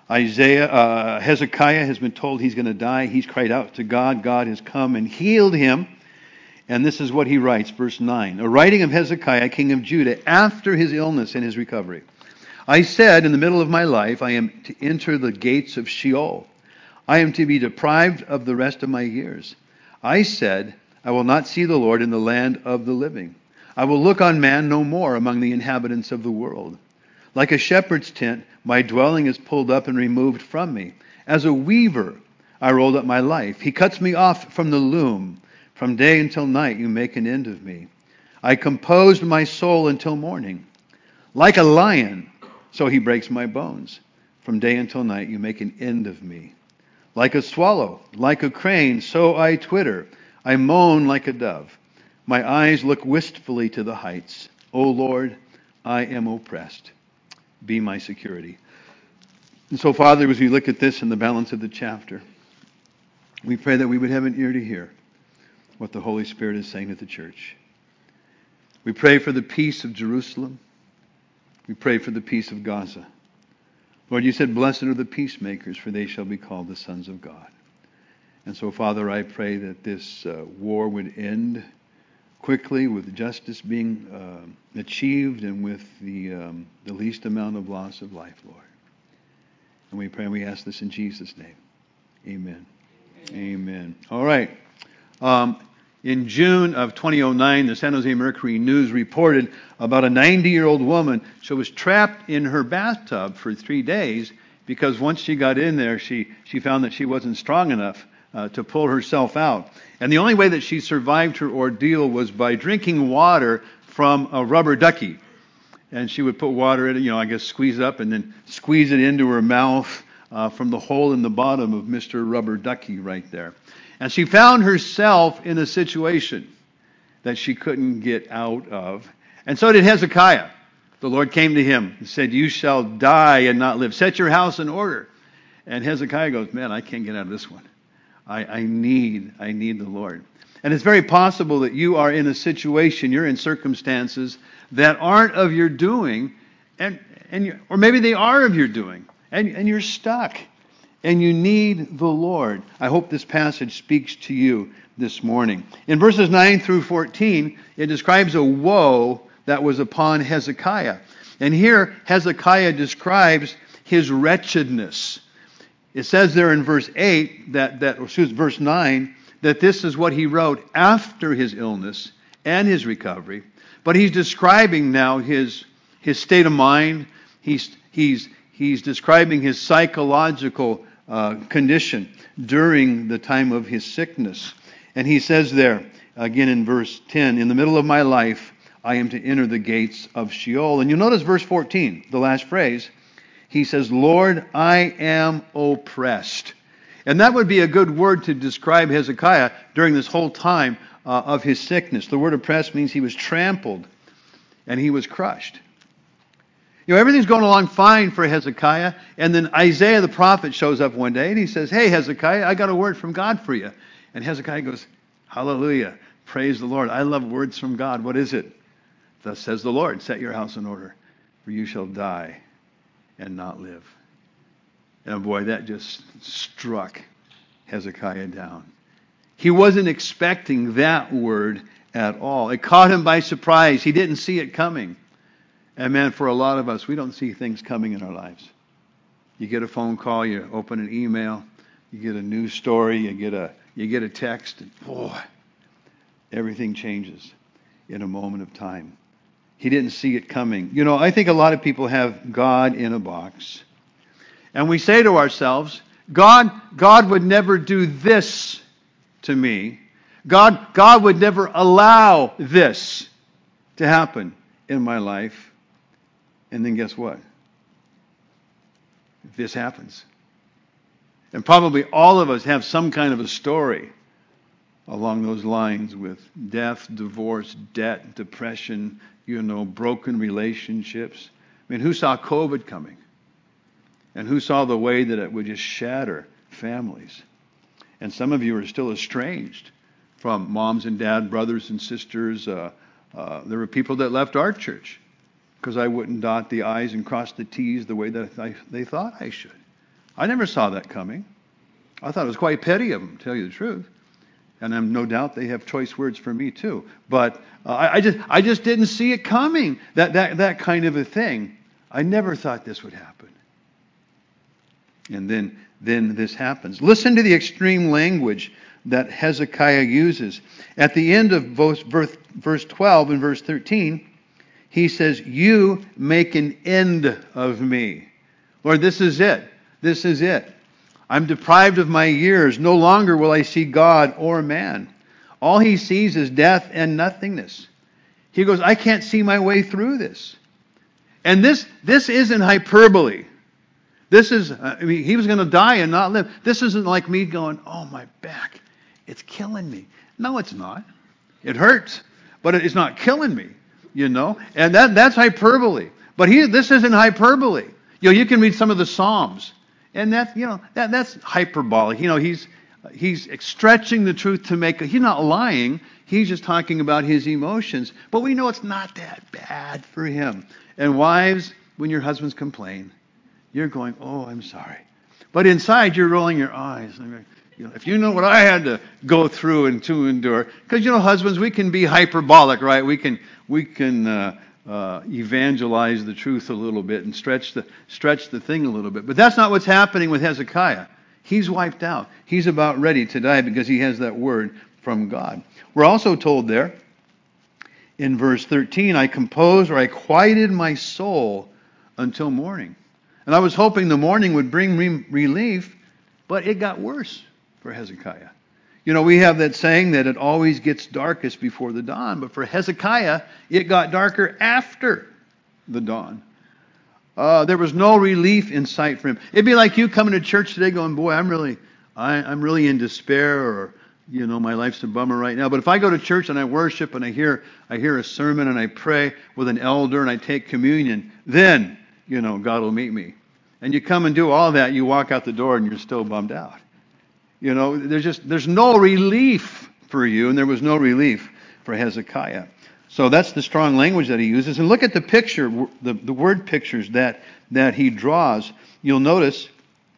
Hezekiah has been told he's going to die. He's cried out to God. God has come and healed him. And this is what he writes, verse 9. A writing of Hezekiah, king of Judah, after his illness and his recovery. I said, in the middle of my life, I am to enter the gates of Sheol. I am to be deprived of the rest of my years. I said, I will not see the Lord in the land of the living. I will look on man no more among the inhabitants of the world. Like a shepherd's tent, my dwelling is pulled up and removed from me. As a weaver, I rolled up my life. He cuts me off from the loom. From day until night, you make an end of me. I composed my soul until morning. Like a lion, so he breaks my bones. From day until night, you make an end of me. Like a swallow, like a crane, so I twitter. I moan like a dove. My eyes look wistfully to the heights. O Lord, I am oppressed. Be my security. And so, Father, as we look at this in the balance of the chapter, we pray that we would have an ear to hear what the Holy Spirit is saying to the church. We pray for the peace of Jerusalem. We pray for the peace of Gaza. Lord, you said, blessed are the peacemakers, for they shall be called the sons of God. And so, Father, I pray that this war would end quickly, with justice being achieved and with the least amount of loss of life, Lord. And we pray and we ask this in Jesus' name. Amen. Amen. All right. In June of 2009, the San Jose Mercury News reported about a 90-year-old woman. She was trapped in her bathtub for 3 days because once she got in there, she found that she wasn't strong enough to pull herself out. And the only way that she survived her ordeal was by drinking water from a rubber ducky. And she would put water in it, squeeze it up and then squeeze it into her mouth from the hole in the bottom of Mr. Rubber Ducky right there. And she found herself in a situation that she couldn't get out of. And so did Hezekiah. The Lord came to him and said, you shall die and not live. Set your house in order. And Hezekiah goes, man, I can't get out of this one. I need the Lord. And it's very possible that you are in a situation, you're in circumstances that aren't of your doing, or maybe they are of your doing, and you're stuck. And you need the Lord. I hope this passage speaks to you this morning. In verses 9 through 14, it describes a woe that was upon Hezekiah. And here, Hezekiah describes his wretchedness. It says there in verse 8, verse 9, that this is what he wrote after his illness and his recovery. But he's describing now his state of mind. He's describing his psychological condition during the time of his sickness. And he says there, again in verse 10, in the middle of my life, I am to enter the gates of Sheol. And you'll notice verse 14, the last phrase. He says, Lord, I am oppressed. And that would be a good word to describe Hezekiah during this whole time of his sickness. The word oppressed means he was trampled and he was crushed. Everything's going along fine for Hezekiah. And then Isaiah the prophet shows up one day and he says, hey, Hezekiah, I got a word from God for you. And Hezekiah goes, hallelujah, praise the Lord. I love words from God. What is it? Thus says the Lord, set your house in order, for you shall die and not live. And boy, that just struck Hezekiah down. He wasn't expecting that word at all. It caught him by surprise. He didn't see it coming. And man, for a lot of us, we don't see things coming in our lives. You get a phone call, you open an email, you get a news story, you get a text, and boy, everything changes in a moment of time. He didn't see it coming. I think a lot of people have God in a box. And we say to ourselves, God would never do this to me. God would never allow this to happen in my life. And then guess what? This happens. And probably all of us have some kind of a story along those lines with death, divorce, debt, depression, broken relationships. I mean, who saw COVID coming? And who saw the way that it would just shatter families? And some of you are still estranged from moms and dad, brothers and sisters. There were people that left our church because I wouldn't dot the I's and cross the T's the way that they thought I should. I never saw that coming. I thought it was quite petty of them, to tell you the truth. And I'm no doubt they have choice words for me too. But I just didn't see it coming. That kind of a thing. I never thought this would happen. And then this happens. Listen to the extreme language that Hezekiah uses. At the end of verse 12 and verse 13, he says, "You make an end of me." Lord, this is it. This is it. I'm deprived of my years. No longer will I see God or man. All he sees is death and nothingness. He goes, I can't see my way through this. And this isn't hyperbole. This is, he was going to die and not live. This isn't like me going, oh, my back, it's killing me. No, it's not. It hurts, but it's not killing me, And that's hyperbole. But this isn't hyperbole. You can read some of the Psalms. And that's hyperbolic. He's stretching the truth to make he's not lying. He's just talking about his emotions. But we know it's not that bad for him. And wives, when your husbands complain, you're going, oh, I'm sorry. But inside, you're rolling your eyes. If you know what I had to go through and to endure, because husbands, we can be hyperbolic, right? We can evangelize the truth a little bit and stretch the thing a little bit. But that's not what's happening with Hezekiah. He's wiped out. He's about ready to die because he has that word from God. We're also told there in verse 13, I composed or I quieted my soul until morning. And I was hoping the morning would bring relief, but it got worse for Hezekiah. We have that saying that it always gets darkest before the dawn. But for Hezekiah, it got darker after the dawn. There was no relief in sight for him. It'd be like you coming to church today going, boy, I'm really in despair, or, my life's a bummer right now. But if I go to church and I worship and I hear a sermon and I pray with an elder and I take communion, then, God will meet me. And you come and do all that, you walk out the door and you're still bummed out. There's no relief for you, and there was no relief for Hezekiah. So that's the strong language that he uses. And look at the picture, the word pictures that he draws. You'll notice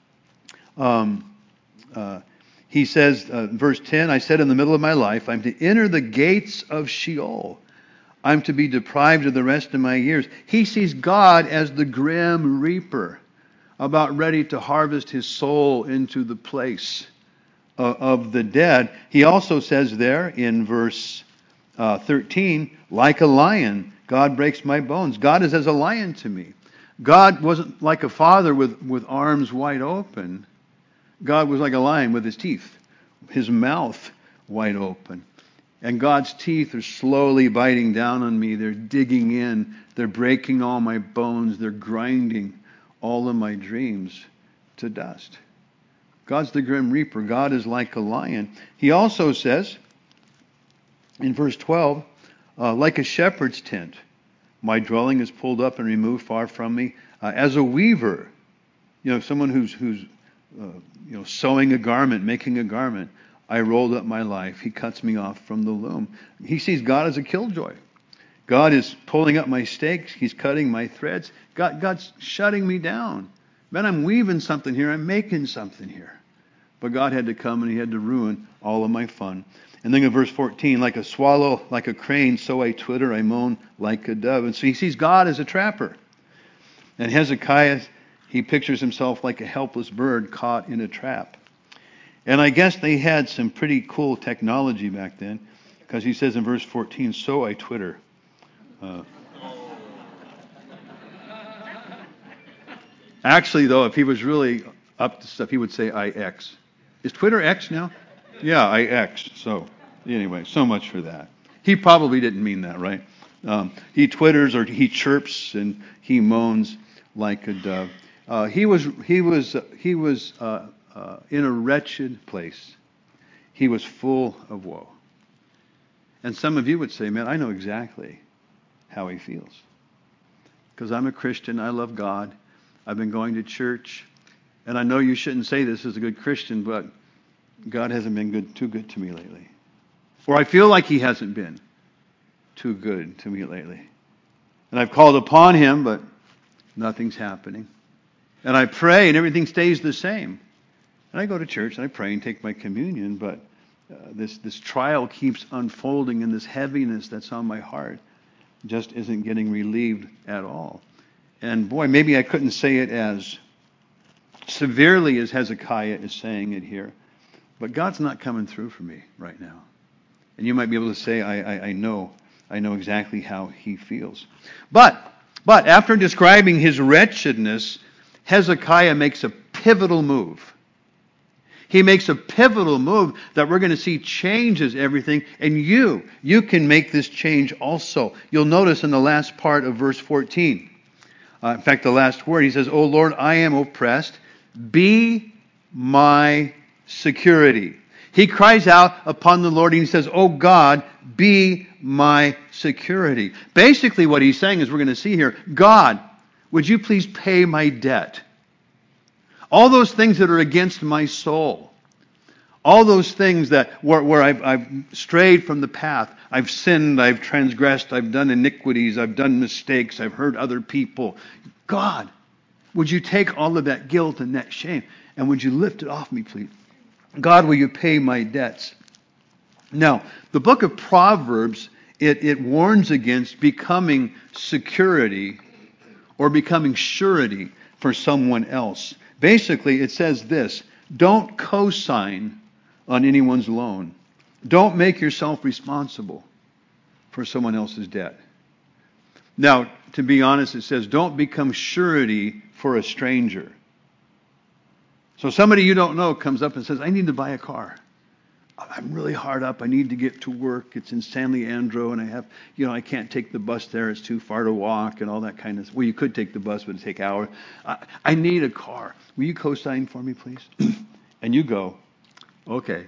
he says, verse 10, I said in the middle of my life, I'm to enter the gates of Sheol. I'm to be deprived of the rest of my years. He sees God as the grim reaper, about ready to harvest his soul into the place of the dead. He also says there in verse 13, like a lion, God breaks my bones. God is as a lion to me. God wasn't like a father with arms wide open. God was like a lion with his teeth, his mouth wide open. And God's teeth are slowly biting down on me. They're digging in. They're breaking all my bones. They're grinding all of my dreams to dust. God's the grim reaper. God is like a lion. He also says in verse 12, like a shepherd's tent, my dwelling is pulled up and removed far from me. As a weaver, someone who's sewing a garment, making a garment, I rolled up my life. He cuts me off from the loom. He sees God as a killjoy. God is pulling up my stakes. He's cutting my threads. God's shutting me down. Man, I'm weaving something here. I'm making something here. But God had to come and he had to ruin all of my fun. And then in verse 14, like a swallow, like a crane, so I twitter, I moan like a dove. And so he sees God as a trapper. And Hezekiah, he pictures himself like a helpless bird caught in a trap. And I guess they had some pretty cool technology back then, because he says in verse 14, so I twitter. Actually, though, if he was really up to stuff, he would say IX. Is Twitter X now? Yeah, IX. So, anyway, so much for that. He probably didn't mean that, right? He twitters or he chirps and he moans like a dove. He was in a wretched place. He was full of woe. And some of you would say, man, I know exactly how he feels. Because I'm a Christian. I love God. I've been going to church. And I know you shouldn't say this as a good Christian, but God hasn't been too good to me lately. Or I feel like he hasn't been too good to me lately. And I've called upon him, but nothing's happening. And I pray and everything stays the same. And I go to church and I pray and take my communion, but this trial keeps unfolding, and this heaviness that's on my heart just isn't getting relieved at all. And boy, maybe I couldn't say it as severely as Hezekiah is saying it here, but God's not coming through for me right now. And you might be able to say, I know exactly how he feels. But after describing his wretchedness, Hezekiah makes a pivotal move. He makes a pivotal move that we're going to see changes everything, and you can make this change also. You'll notice in the last part of verse 14, in fact, the last word, he says, "O Lord, I am oppressed. Be my security." He cries out upon the Lord and he says, "Oh God, be my security." Basically what he's saying is, we're going to see here, God, would you please pay my debt? All those things that are against my soul. All those things that where I've strayed from the path. I've sinned, I've transgressed, I've done iniquities, I've done mistakes, I've hurt other people. God, would you take all of that guilt and that shame and would you lift it off me, please? God, will you pay my debts? Now, the book of Proverbs, it warns against becoming security or becoming surety for someone else. Basically, it says this: don't co-sign on anyone's loan. Don't make yourself responsible for someone else's debt. Now, to be honest, it says don't become surety for a stranger. So somebody you don't know comes up and says, I need to buy a car. I'm really hard up. I need to get to work. It's in San Leandro, and I can't take the bus there. It's too far to walk and all that kind of. Well, you could take the bus, but it'd take hours. I need a car. Will you co-sign for me, please? And you go, okay.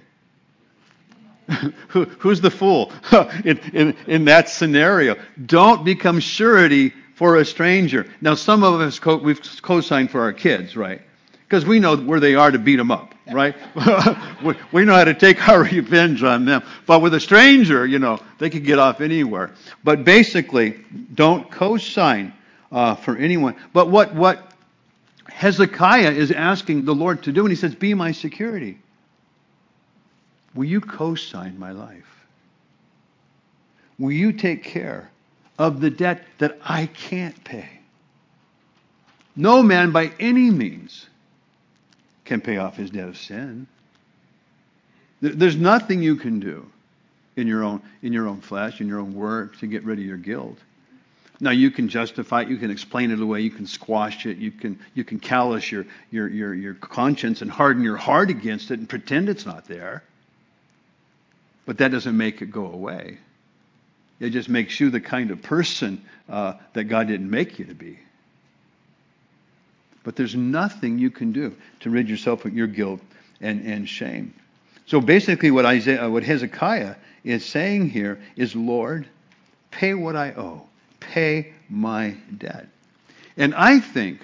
Who's the fool in that scenario? Don't become surety for a stranger. Now, some of us we've co-signed for our kids, right? Because we know where they are to beat them up, right? We know how to take our revenge on them. But with a stranger, they could get off anywhere. But basically, don't co-sign for anyone. But what Hezekiah is asking the Lord to do, and he says, be my security. Will you co-sign my life? Will you take care of the debt that I can't pay? No man by any means can pay off his debt of sin. There's nothing you can do in your own flesh, in your own work, to get rid of your guilt. Now you can justify it, you can explain it away, you can squash it, you can callous your conscience and harden your heart against it and pretend it's not there. But that doesn't make it go away. It just makes you the kind of person that God didn't make you to be. But there's nothing you can do to rid yourself of your guilt and shame. So basically what Hezekiah is saying here is, Lord, pay what I owe. Pay my debt. And I think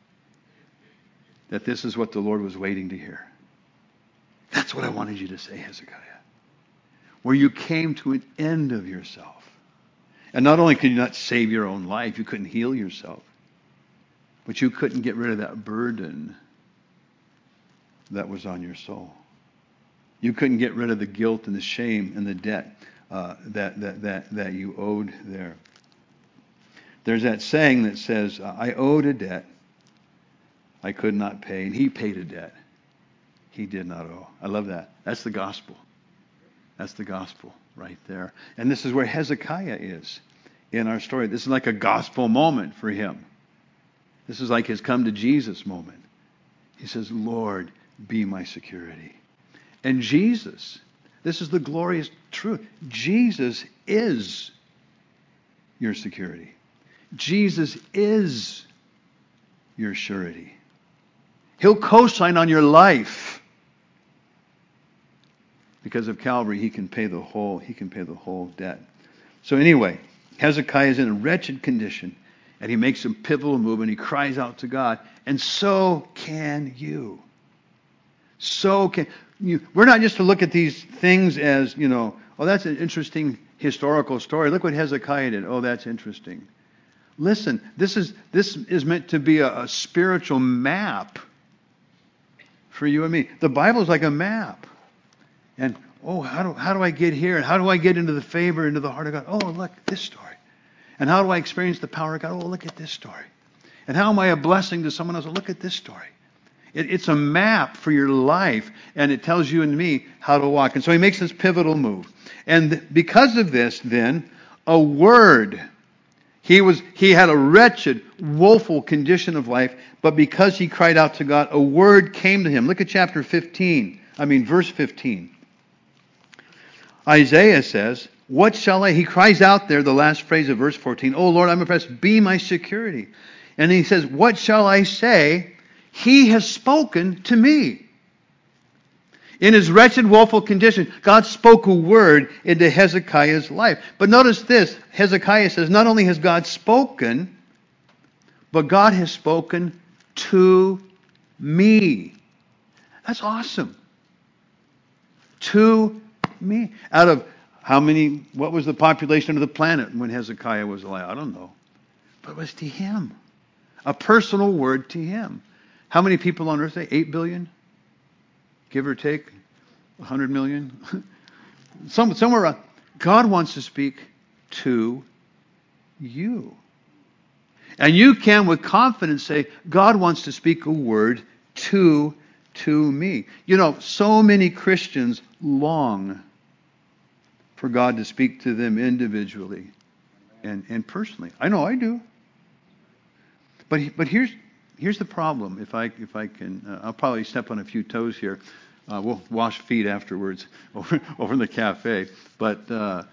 that this is what the Lord was waiting to hear. That's what I wanted you to say, Hezekiah. Where you came to an end of yourself. And not only could you not save your own life, you couldn't heal yourself. But you couldn't get rid of that burden that was on your soul. You couldn't get rid of the guilt and the shame and the debt that you owed there. There's that saying that says, I owed a debt I could not pay, and he paid a debt he did not owe. I love that. That's the gospel. That's the gospel right there. And this is where Hezekiah is in our story. This is like a gospel moment for him. This is like his come to Jesus moment. He says, Lord, be my security. And Jesus, this is the glorious truth. Jesus is your security. Jesus is your surety. He'll co-sign on your life. Because of Calvary, he can pay the whole debt. So anyway, Hezekiah is in a wretched condition, and he makes a pivotal move, and he cries out to God, and so can you. So can you. We're not just to look at these things as, oh, that's an interesting historical story. Look what Hezekiah did. Oh, that's interesting. Listen, this is meant to be a spiritual map for you and me. The Bible is like a map. And, how do I get here? And how do I get into the favor, into the heart of God? Oh, look, this story. And how do I experience the power of God? Oh, look at this story. And how am I a blessing to someone else? Oh, look at this story. It's a map for your life, and it tells you and me how to walk. And so he makes this pivotal move. And because of this, then, a word. He had a wretched, woeful condition of life, but because he cried out to God, a word came to him. Look at verse 15. Isaiah says, what shall I? He cries out there, the last phrase of verse 14, oh Lord, I'm oppressed, be my security. And he says, what shall I say? He has spoken to me. In his wretched, woeful condition, God spoke a word into Hezekiah's life. But notice this, Hezekiah says, not only has God spoken, but God has spoken to me. That's awesome. To me. Out of what was the population of the planet when Hezekiah was alive? I don't know. But it was to him. A personal word to him. How many people on earth? 8 billion? Give or take 100 million? Somewhere around. God wants to speak to you. And you can with confidence say, God wants to speak a word to me. So many Christians long for God to speak to them individually and personally. I know I do. But here's the problem. If I can, I'll probably step on a few toes here. We'll wash feet afterwards over in the cafe. But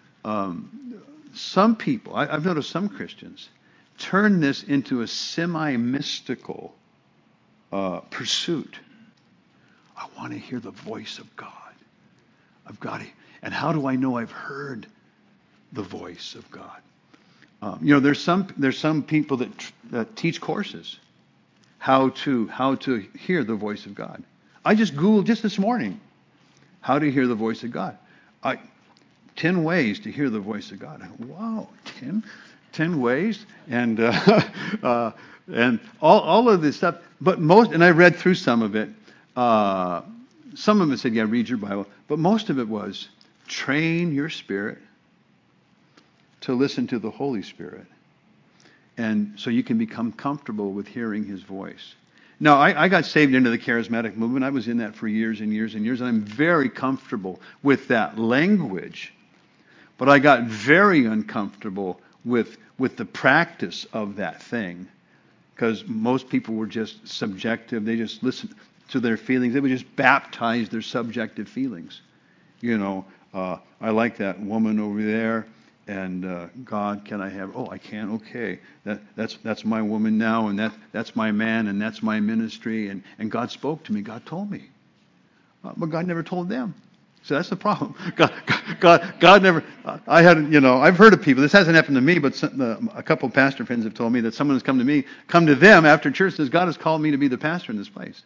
some people, I've noticed some Christians, turn this into a semi-mystical pursuit. I want to hear the voice of God. I've got to. And how do I know I've heard the voice of God? There's some people that teach courses how to hear the voice of God. I just Googled just this morning how to hear the voice of God. 10 ways to hear the voice of God. Wow, 10 ways, and and all of this stuff. But and I read through some of it. Some of it said, read your Bible, but most of it was train your spirit to listen to the Holy Spirit, and so you can become comfortable with hearing His voice. Now, I got saved into the charismatic movement. I was in that for years and years and years, and I'm very comfortable with that language. But I got very uncomfortable with the practice of that thing, because most people were just subjective. They just listened to their feelings. They would just baptize their subjective feelings. I like that woman over there, and God, can I have? Oh, I can. Okay, that's my woman now, and that's my man, and that's my ministry. And God spoke to me. God told me, but God never told them. So that's the problem. God never. I've heard of people. This hasn't happened to me, but a couple of pastor friends have told me that someone has come to them after church, says, God has called me to be the pastor in this place.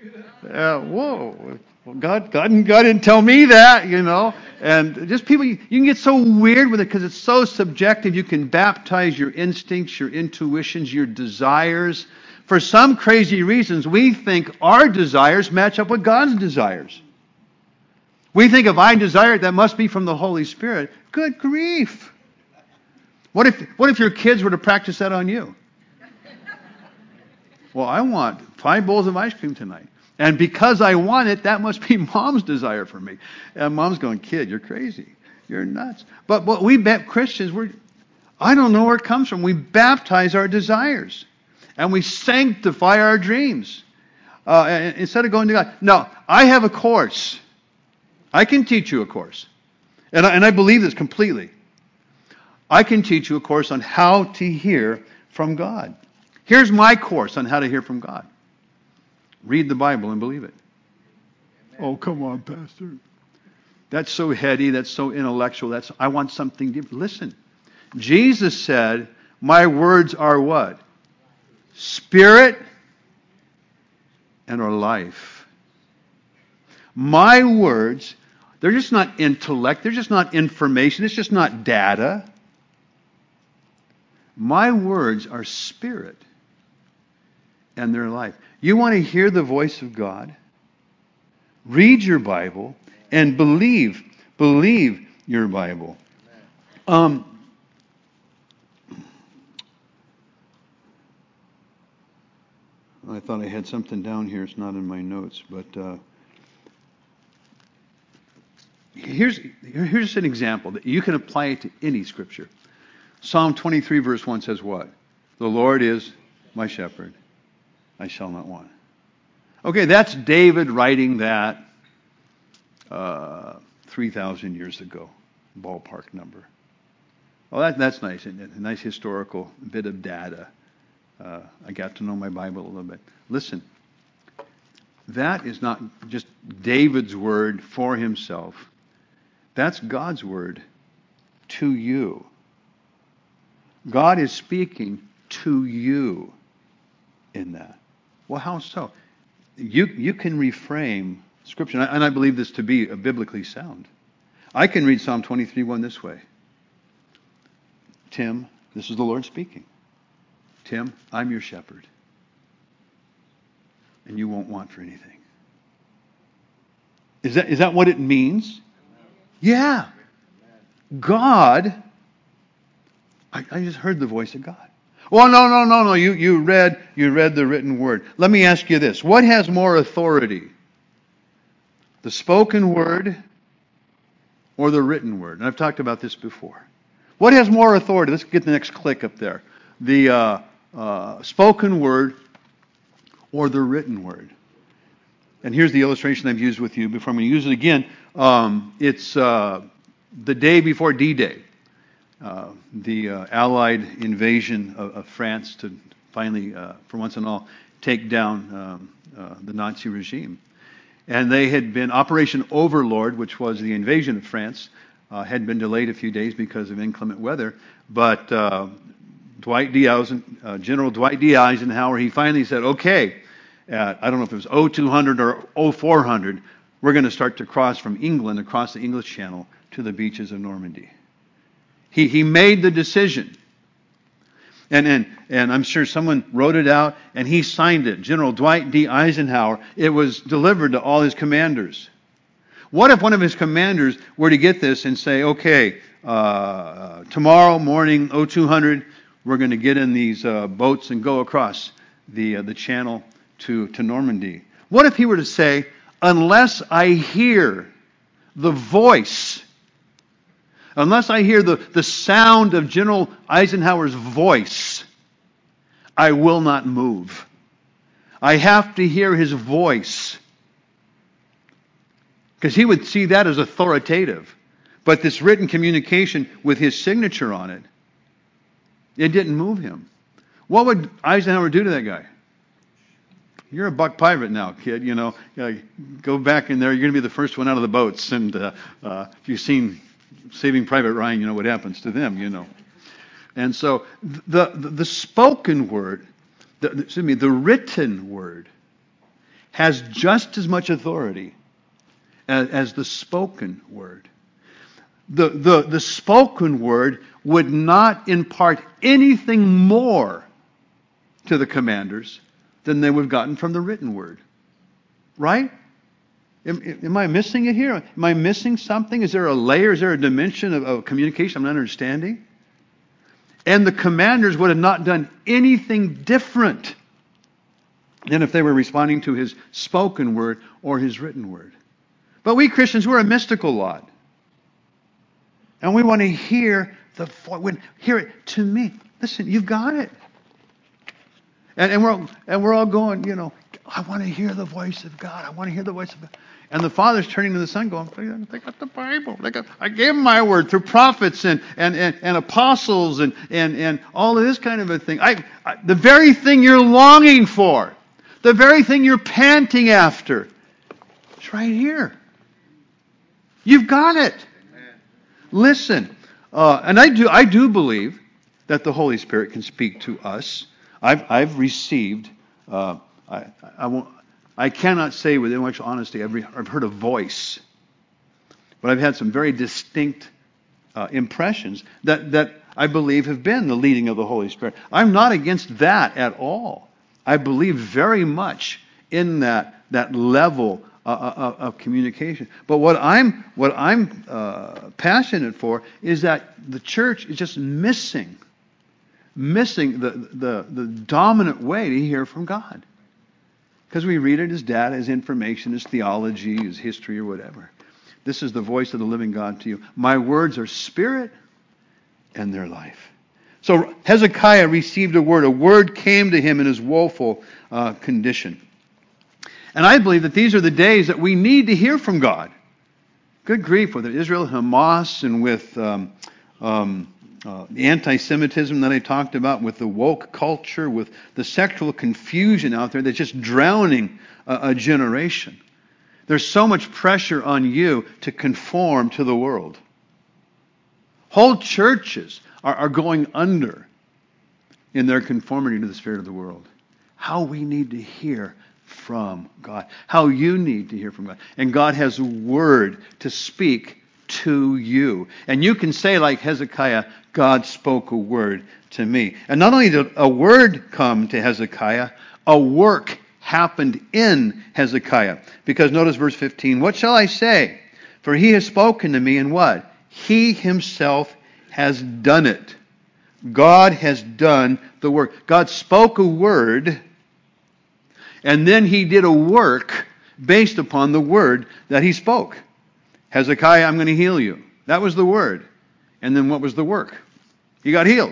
Whoa. Well, God didn't tell me that, And just people, you can get so weird with it because it's so subjective. You can baptize your instincts, your intuitions, your desires. For some crazy reasons, we think our desires match up with God's desires. We think if I desire it, that must be from the Holy Spirit. Good grief. What if your kids were to practice that on you? Well, I want 5 bowls of ice cream tonight. And because I want it, that must be Mom's desire for me. And Mom's going, kid, you're crazy. You're nuts. But what we Christians, I don't know where it comes from. We baptize our desires. And we sanctify our dreams. Instead of going to God. No, I have a course. I can teach you a course. And I believe this completely. I can teach you a course on how to hear from God. Here's my course on how to hear from God. Read the Bible and believe it. Amen. Oh, come on, Pastor. That's so heady. That's so intellectual. I want something deep. Listen, Jesus said, my words are what? Spirit and are life. My words, they're just not intellect. They're just not information. It's just not data. My words are spirit and their life. You want to hear the voice of God? Read your Bible and believe your Bible. I thought I had something down here. It's not in my notes, but here's an example that you can apply it to any scripture. Psalm 23 verse 1 says what? The Lord is my shepherd. I shall not want. Okay, that's David writing that 3,000 years ago, ballpark number. Well, that's nice, a nice historical bit of data. I got to know my Bible a little bit. Listen, that is not just David's word for himself. That's God's word to you. God is speaking to you in that. Well, how so? You can reframe Scripture, and I believe this to be biblically sound. I can read Psalm 23:1 this way. Tim, this is the Lord speaking. Tim, I'm your shepherd, and you won't want for anything. Is that what it means? Yeah. God, I just heard the voice of God. Well, no. You read the written word. Let me ask you this. What has more authority? The spoken word or the written word? And I've talked about this before. What has more authority? Let's get the next click up there. The spoken word or the written word? And here's the illustration I've used with you before. I'm going to use it again. It's the day before D-Day. The Allied invasion of France to finally, for once and all, take down the Nazi regime. And they had been, Operation Overlord, which was the invasion of France, had been delayed a few days because of inclement weather. But General Dwight D. Eisenhower, he finally said, okay, I don't know if it was 0200 or 0400, we're going to start to cross from England across the English Channel to the beaches of Normandy. He made the decision. And I'm sure someone wrote it out and he signed it. General Dwight D. Eisenhower. It was delivered to all his commanders. What if one of his commanders were to get this and say, okay, tomorrow morning, 0200, we're going to get in these boats and go across the channel to Normandy. What if he were to say, unless I hear the voice, unless I hear the sound of General Eisenhower's voice, I will not move. I have to hear his voice. Because he would see that as authoritative. But this written communication with his signature on it, it didn't move him. What would Eisenhower do to that guy? You're a buck pirate now, kid. You know, go back in there. You're going to be the first one out of the boats. And if you've seen Saving Private Ryan, you know what happens to them. You know. And so the spoken word, the written word, has just as much authority as the spoken word. The spoken word would not impart anything more to the commanders than they would have gotten from the written word. Right? Am I missing it here? Am I missing something? Is there a layer? Is there a dimension of communication I'm not understanding? And the commanders would have not done anything different than if they were responding to his spoken word or his written word. But we Christians, we're a mystical lot. And we want to hear hear it to me. Listen, you've got it. And we're all going, you know, I want to hear the voice of God. I want to hear the voice of God. And the Father's turning to the Son going, they got the Bible. I gave them my word through prophets and apostles and all of this kind of a thing. The very thing you're longing for, the very thing you're panting after, it's right here. You've got it. Amen. Listen, and I do believe that the Holy Spirit can speak to us. I've received. I cannot say with intellectual honesty I've heard a voice, but I've had some very distinct impressions that I believe have been the leading of the Holy Spirit. I'm not against that at all. I believe very much in that level of communication. But what I'm passionate for is that the church is just missing the dominant way to hear from God. Because we read it as data, as information, as theology, as history, or whatever. This is the voice of the living God to you. My words are spirit and their life. So Hezekiah received a word. A word came to him in his woeful condition. And I believe that these are the days that we need to hear from God. Good grief, with Israel, Hamas, and with the anti-Semitism that I talked about, with the woke culture, with the sexual confusion out there that's just drowning a generation. There's so much pressure on you to conform to the world. Whole churches are going under in their conformity to the spirit of the world. How we need to hear from God. How you need to hear from God. And God has a word to speak to you. And you can say like Hezekiah, God spoke a word to me. And not only did a word come to Hezekiah, a work happened in Hezekiah. Because notice verse 15, what shall I say? For he has spoken to me, and what? He himself has done it. God has done the work. God spoke a word, and then he did a work based upon the word that he spoke. Hezekiah, I'm going to heal you. That was the word. And then what was the work? He got healed.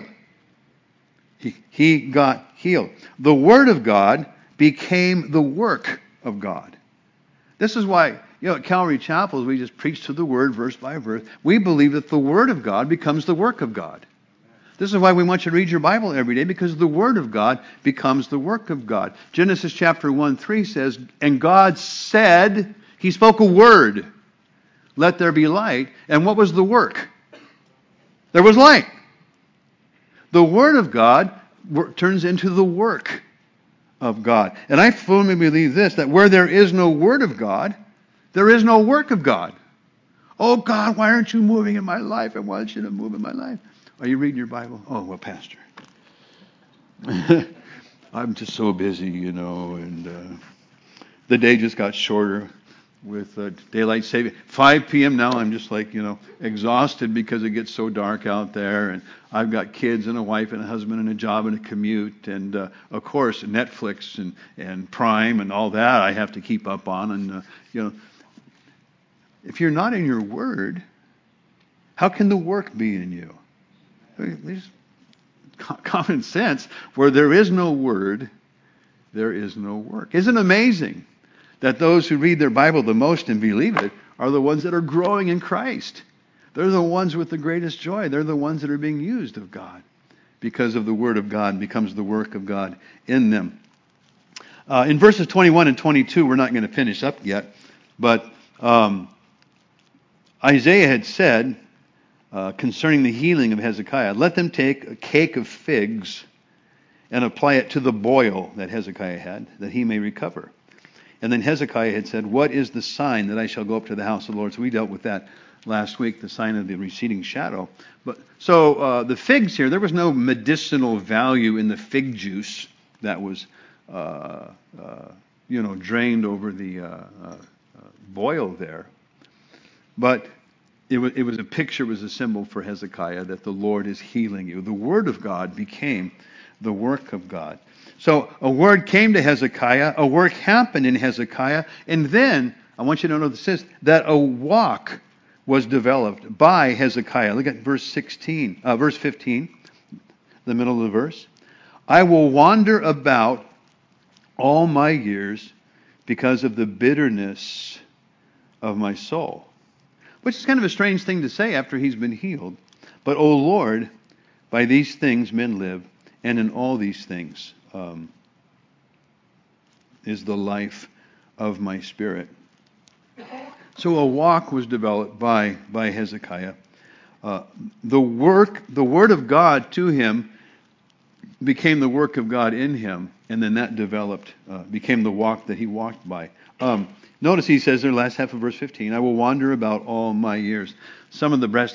He got healed. The word of God became the work of God. This is why, at Calvary Chapel, we just preach to the word verse by verse. We believe that the word of God becomes the work of God. This is why we want you to read your Bible every day, because the word of God becomes the work of God. Genesis chapter 1:3 says, and God said, he spoke a word, let there be light. And what was the work? There was light. The word of God turns into the work of God. And I firmly believe this, that where there is no word of God, there is no work of God. Oh God, why aren't you moving in my life? I want you to move in my life. Are you reading your Bible? Oh, well, Pastor, I'm just so busy, and the day just got shorter with daylight saving. 5 p.m. now, I'm just exhausted because it gets so dark out there, and I've got kids and a wife and a husband and a job and a commute, and of course Netflix and Prime and all that I have to keep up on, and if you're not in your Word, how can the work be in you? There's common sense. Where there is no Word, there is no work. Isn't it amazing that those who read their Bible the most and believe it are the ones that are growing in Christ? They're the ones with the greatest joy. They're the ones that are being used of God because of the Word of God becomes the work of God in them. In verses 21 and 22, we're not going to finish up yet, but Isaiah had said concerning the healing of Hezekiah, let them take a cake of figs and apply it to the boil that Hezekiah had, that he may recover. And then Hezekiah had said, what is the sign that I shall go up to the house of the Lord? So we dealt with that last week, the sign of the receding shadow. So the figs here, there was no medicinal value in the fig juice that was drained over the boil there. But it was a picture, it was a symbol for Hezekiah that the Lord is healing you. The word of God became the work of God. So a word came to Hezekiah, a work happened in Hezekiah, and then, I want you to notice this, that a walk was developed by Hezekiah. Look at verse 15, the middle of the verse. I will wander about all my years because of the bitterness of my soul. Which is kind of a strange thing to say after he's been healed. But, O Lord, by these things men live, and in all these things is the life of my spirit. So a walk was developed by Hezekiah. The word of God to him became the work of God in him, and then that developed, became the walk that he walked by. Notice he says there, last half of verse 15, I will wander about all my years. Some of the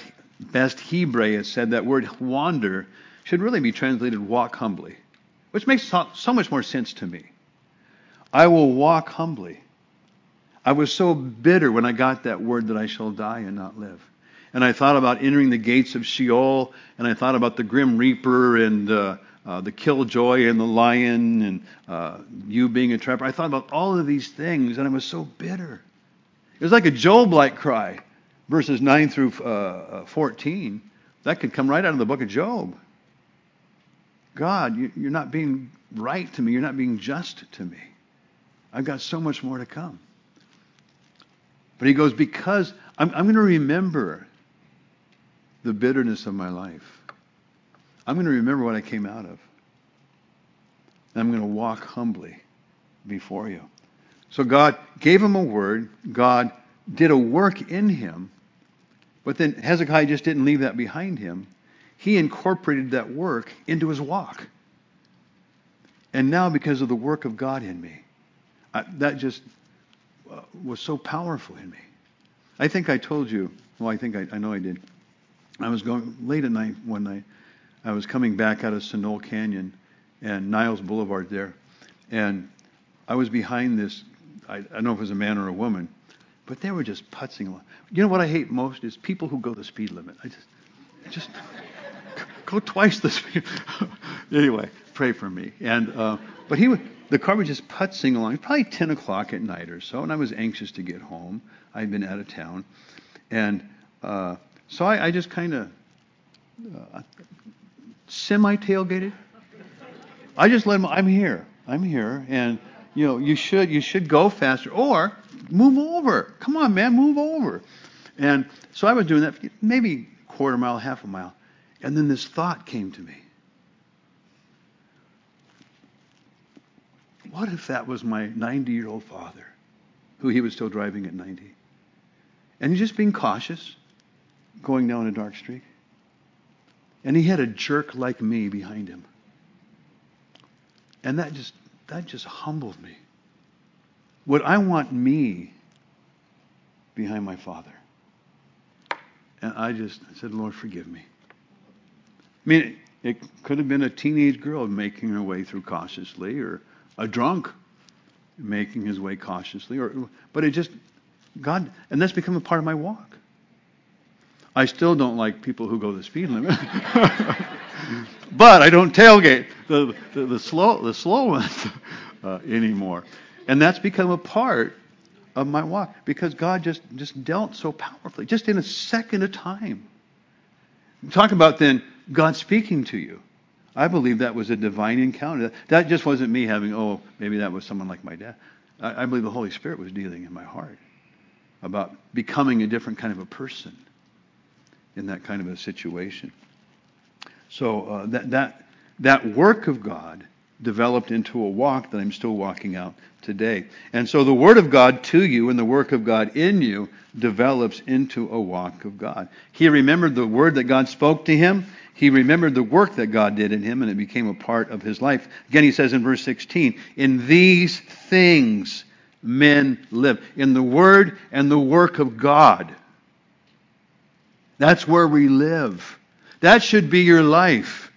best Hebrew said that word wander should really be translated walk humbly, which makes so much more sense to me. I will walk humbly. I was so bitter when I got that word that I shall die and not live. And I thought about entering the gates of Sheol, and I thought about the grim reaper and the killjoy and the lion and you being a trapper. I thought about all of these things, and I was so bitter. It was like a Job-like cry, verses 9 through 14. That could come right out of the book of Job. God, you're not being right to me. You're not being just to me. I've got so much more to come. But he goes, because I'm going to remember the bitterness of my life. I'm going to remember what I came out of. And I'm going to walk humbly before you. So God gave him a word. God did a work in him. But then Hezekiah just didn't leave that behind him. He incorporated that work into his walk. And now, because of the work of God in me, that just was so powerful in me. I think I told you, well, I know I did. I was going late at night one night. I was coming back out of Sonol Canyon and Niles Boulevard there. And I was behind this, I don't know if it was a man or a woman, but they were just putzing along. You know what I hate most is people who go the speed limit. I just go twice the speed. Anyway, pray for me. And but the car was just putzing along. Probably 10 o'clock at night or so, and I was anxious to get home. I'd been out of town, and so I just kind of semi-tailgated. I just let him. I'm here, and you should go faster or move over. Come on, man, move over. And so I was doing that, maybe quarter mile, half a mile, and then this thought came to me. What if that was my 90-year-old father, who he was still driving at 90? And he's just being cautious, going down a dark street. And he had a jerk like me behind him. And that just humbled me. Would I want me behind my father? And I said, Lord, forgive me. I mean, it could have been a teenage girl making her way through cautiously, or a drunk making his way cautiously, but it just, God, and that's become a part of my walk. I still don't like people who go the speed limit, but I don't tailgate the slow ones anymore, and that's become a part of my walk because God just dealt so powerfully, just in a second of time. Talk about then God speaking to you. I believe that was a divine encounter. That just wasn't me having, maybe that was someone like my dad. I believe the Holy Spirit was dealing in my heart about becoming a different kind of a person in that kind of a situation. So that work of God developed into a walk that I'm still walking out today. And so the Word of God to you and the work of God in you develops into a walk of God. He remembered the word that God spoke to him. He remembered the work that God did in him, and it became a part of his life. Again, he says in verse 16, in these things men live. In the word and the work of God. That's where we live. That should be your life.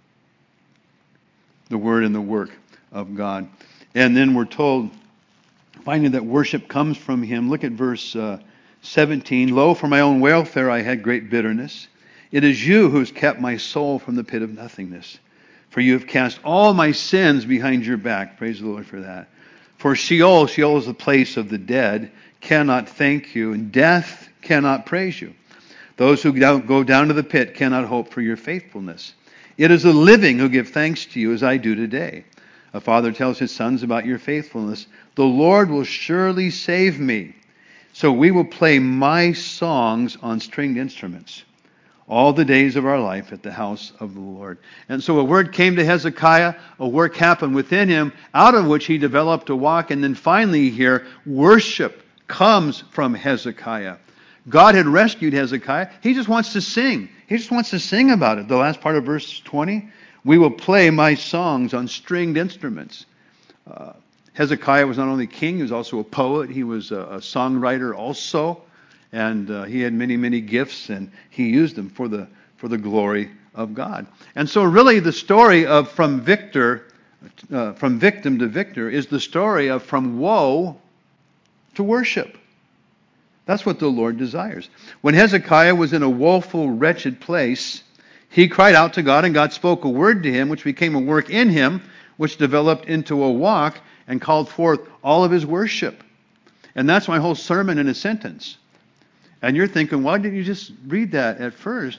The word and the work of God. And then we're told, finally, that worship comes from him. Look at verse 17. Lo, for my own welfare I had great bitterness. It is you who has kept my soul from the pit of nothingness. For you have cast all my sins behind your back. Praise the Lord for that. For Sheol is the place of the dead, cannot thank you, and death cannot praise you. Those who go down to the pit cannot hope for your faithfulness. It is the living who give thanks to you as I do today. A father tells his sons about your faithfulness. The Lord will surely save me. So we will play my songs on stringed instruments all the days of our life at the house of the Lord. And so a word came to Hezekiah, a work happened within him, out of which he developed a walk. And then finally here, worship comes from Hezekiah. God had rescued Hezekiah. He just wants to sing. He just wants to sing about it. The last part of verse 20, we will play my songs on stringed instruments. Hezekiah was not only king, he was also a poet. He was a songwriter also. And he had many, many gifts, and he used them for the glory of God. And so really the story of from victim to victor is the story of from woe to worship. That's what the Lord desires. When Hezekiah was in a woeful, wretched place, he cried out to God, and God spoke a word to him, which became a work in him, which developed into a walk and called forth all of his worship. And that's my whole sermon in a sentence. And you're thinking, why didn't you just read that at first?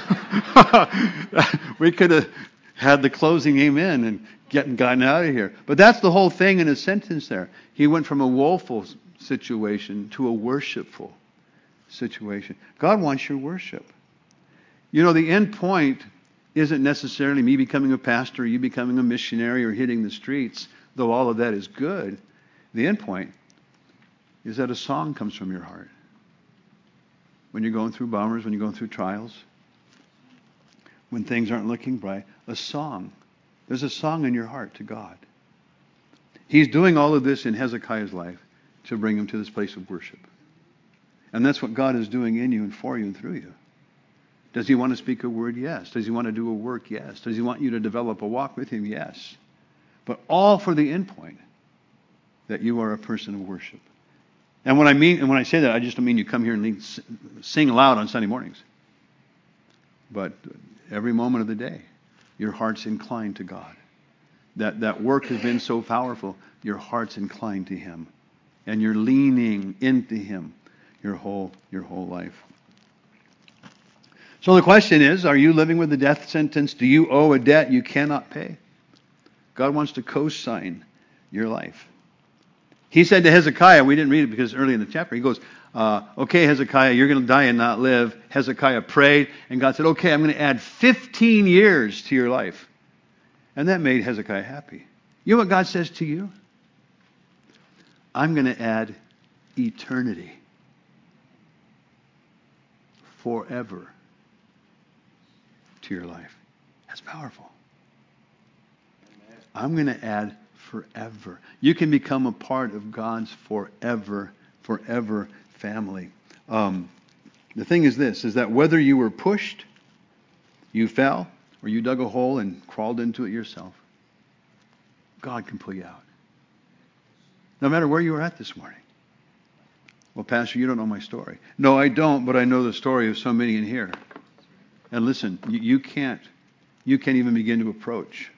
We could have had the closing amen and gotten out of here. But that's the whole thing in a sentence there. He went from a woeful situation to a worshipful situation. God wants your worship. You know, the end point isn't necessarily me becoming a pastor, or you becoming a missionary, or hitting the streets, though all of that is good. The end point is that a song comes from your heart. When you're going through bombers, when you're going through trials, when things aren't looking bright, a song. There's a song in your heart to God. He's doing all of this in Hezekiah's life to bring him to this place of worship. And that's what God is doing in you and for you and through you. Does he want to speak a word? Yes. Does he want to do a work? Yes. Does he want you to develop a walk with him? Yes. But all for the end point, that you are a person of worship. And when I say that, I just don't mean you come here and sing loud on Sunday mornings. But every moment of the day, your heart's inclined to God. That work has been so powerful, your heart's inclined to him. And you're leaning into him your whole life. So the question is, are you living with a death sentence? Do you owe a debt you cannot pay? God wants to co-sign your life. He said to Hezekiah, we didn't read it because early in the chapter, he goes, okay, Hezekiah, you're going to die and not live. Hezekiah prayed, and God said, okay, I'm going to add 15 years to your life. And that made Hezekiah happy. You know what God says to you? I'm going to add eternity. Forever to your life. That's powerful. I'm going to add forever. You can become a part of God's forever family. The thing is this, is that whether you were pushed, you fell, or you dug a hole and crawled into it yourself, God can pull you out. No matter where you were at this morning. Well, Pastor, you don't know my story. No, I don't, but I know the story of so many in here. And listen, you can't even begin to approach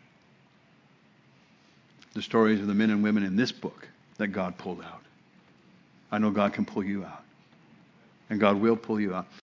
the stories of the men and women in this book that God pulled out. I know God can pull you out. And God will pull you out.